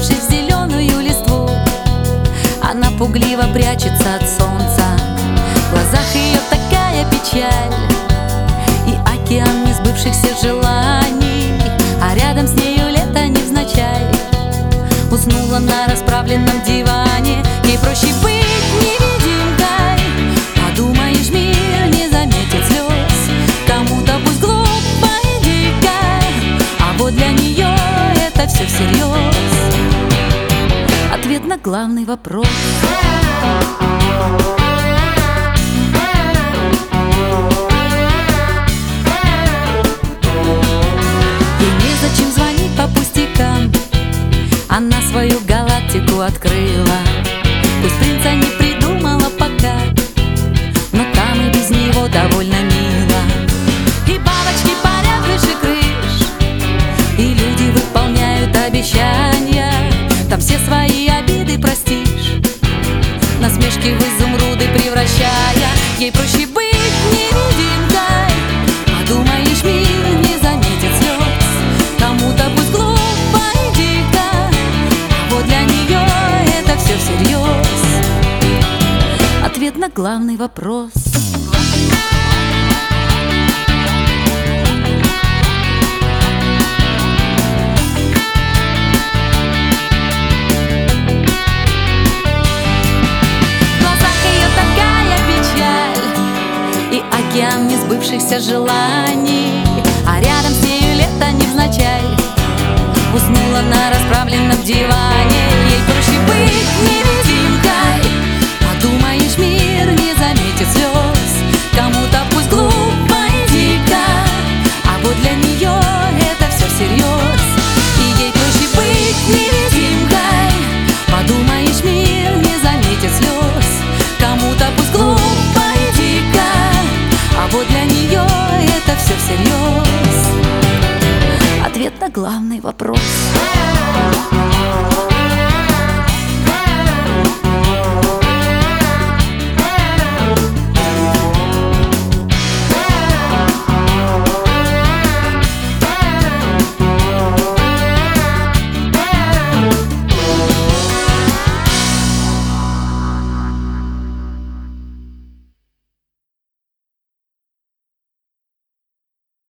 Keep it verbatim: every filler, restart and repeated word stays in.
Забравшись в зеленую листву, она пугливо прячется от солнца. В глазах ее такая печаль и океан несбывшихся желаний, а рядом с нею лето невзначай. Уснула на расправленном диване. Ей проще быть невидимкой. Подумаешь, мир не заметит слез. Кому-то пусть глупо и дико, а вот для нее это все всерьез. Ответ на главный вопрос. Ей незачем звонить по пустякам, она свою галактику открыла. Пусть принца не придумала пока, но там и без него довольно мило. И бабочки парят выше крыш, и люди выполняют обещания. Там все свои обиды простишь, насмешки в изумруды превращая. Ей проще быть невидимкой. Подумаешь, мир не заметит слез. Кому-то пусть глупо и дико, а вот для нее это все всерьез. Ответ на главный вопрос. Океан несбывшихся желаний, а рядом с нею лето невзначай. Уснула на расправленном диване. Ей проще быть невидимкой. Подумаешь, мир не заметит слез. Кому-то пусть глупо и дико, а вот для нее это все всерьез. И ей проще быть невидимкой. Подумаешь, мир не заметит слез. Кому-то пусть глупо и дико, а вот для нее это все всерьез. Ответ на главный вопрос.